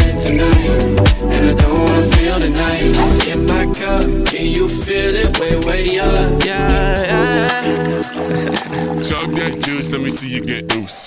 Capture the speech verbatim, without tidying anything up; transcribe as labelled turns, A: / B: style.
A: feeling tonight, and I don't wanna feel the night. In my cup, can you feel it? Way, way up.
B: Yeah, yeah.
C: Chug that juice, let me see you get loose.